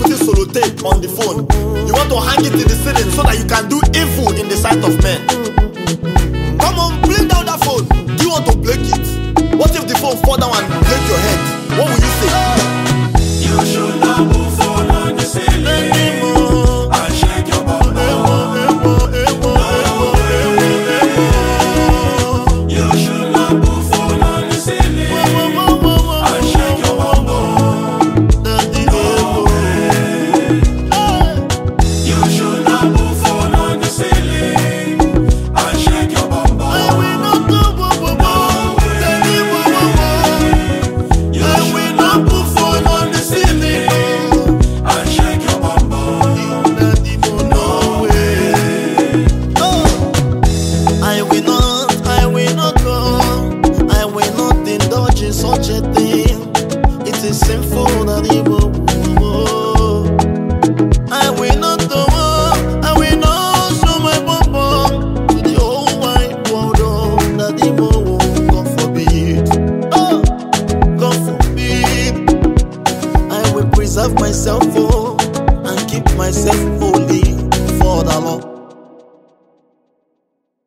putting solo tape on the phone. You want to hang it in the ceiling so that you can do evil in the sight of men. Come on, bring down that phone. Do you want to break it? What if the phone fall down and break your head? What will you say? You should not put phone on the ceiling and shake your bum bum. You should not put phone on the ceiling and shake your bum bum. No way. You should not put phone on the ceiling and shake your bum bum. Such a thing, it is sinful that evil. I will not go on, I will not show my bum to the whole wide world. Oh, that evil, God forbid. Oh, God forbid. I will preserve myself, oh, and keep myself holy for the Lord.